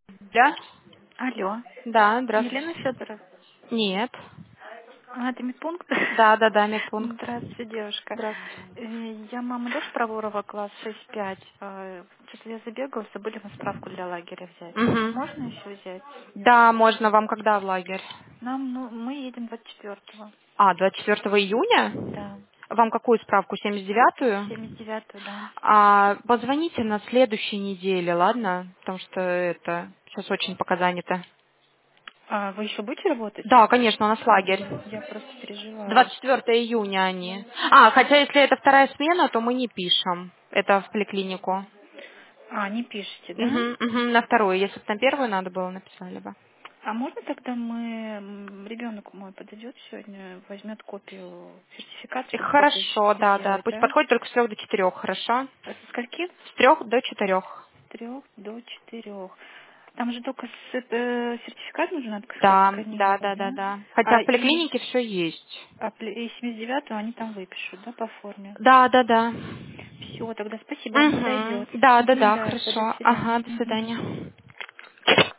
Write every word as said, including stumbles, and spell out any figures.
Да? Алло. Да, здравствуйте. Елена Федоров. Нет. А, это медпункт? Да, да, да, медпункт. Здравствуйте, девушка. Здравствуйте. Э, Я мама дочь Проворова, класс шесть пять. А, Что-то я забегала, забыли мы справку для лагеря взять. Угу. Можно еще взять? Да, можно. Вам когда в лагерь? Нам, ну, мы едем двадцать четвёртого. А, двадцать четвёртого июня? Да. Вам какую справку? семьдесят девятую? семьдесят девятую, да. А, позвоните на следующей неделе, ладно? Потому что это сейчас очень пока занято. А вы еще будете работать? Да, конечно, у нас А, лагерь. я просто переживаю. двадцать четвёртого июня они. А, хотя если это вторая смена, то мы не пишем. Это в поликлинику. А, не пишете, да? Угу, угу, на вторую. Если бы на первую надо было, написали бы. А можно тогда мы, м, ребенок мой подойдет сегодня, возьмет копию сертификата, И чтобы копию хорошо, да, да. сделать, Пусть да? подходит только с трех до четырех, хорошо? А Со скольки? С трех до четырех. С трех до четырех. Там же только с- э, сертификат нужно надо ска- Да, да, сканировать, да, да, да? да. Хотя А в и, поликлинике все есть. а пле- и семьдесят девятую они там выпишут, да, по форме? Да, да, да. Все, тогда спасибо, он Угу. подойдет. Да, да, Мгм, да, да, всё, до хорошо. свидания. Ага, до Мгм. свидания.